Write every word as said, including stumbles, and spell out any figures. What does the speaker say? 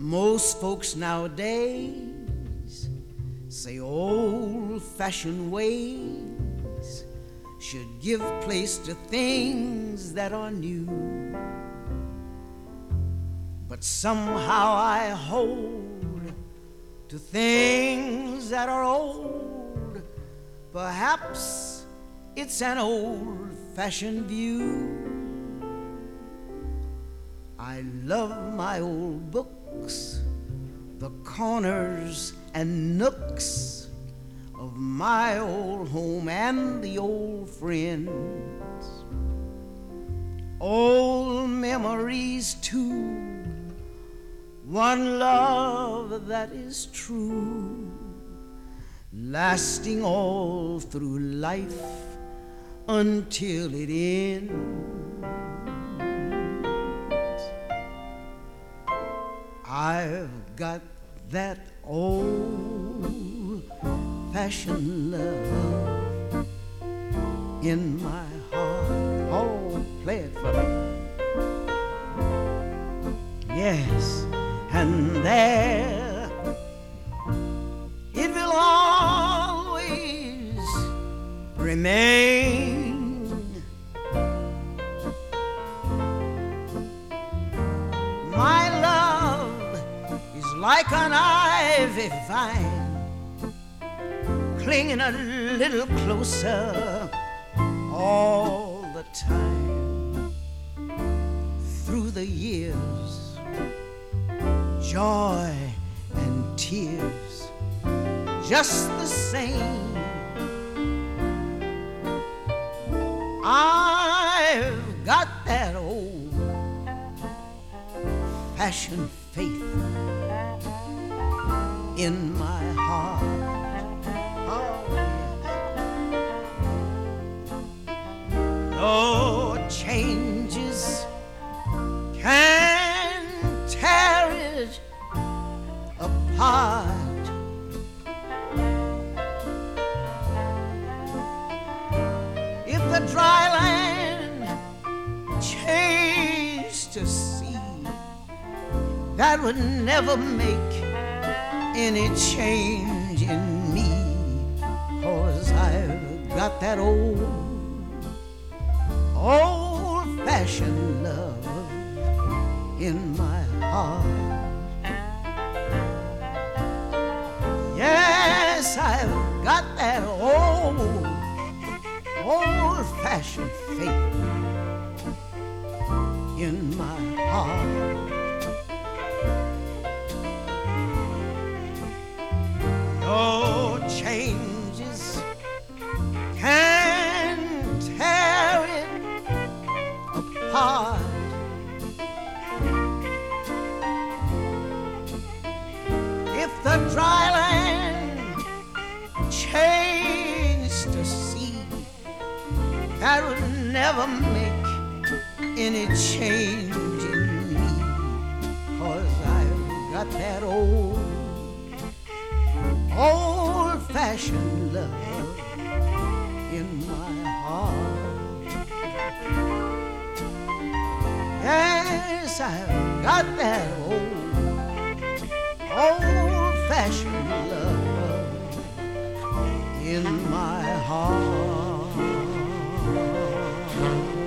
Most folks nowadays say old-fashioned ways should give place to things that are new. But somehow I hold to things that are old. Perhaps it's an old-fashioned view. I love my old books, the corners and nooks of my old home and the old friends. Old memories too, one love that is true, lasting all through life until it ends. I've got that old-fashioned love in my heart. Oh, play it for me. Yes, and there it will always remain. My love is like an ivy vine, clinging a little closer all the time. Through the years, joy and tears, just the same. I've got that old-fashioned faith in my heart. Oh, yes. No changes can tear it apart. If the dry land changed to sea, that would never make any change in me, 'cause I've got that old, old-fashioned love in my heart. Yes, I've got that old, old-fashioned faith in my heart. No changes can tear it apart. If the dry land changed to sea, that would never make any change in me, 'cause I've got that old, old-fashioned love in my heart. Yes, I've got that old, old-fashioned love in my heart.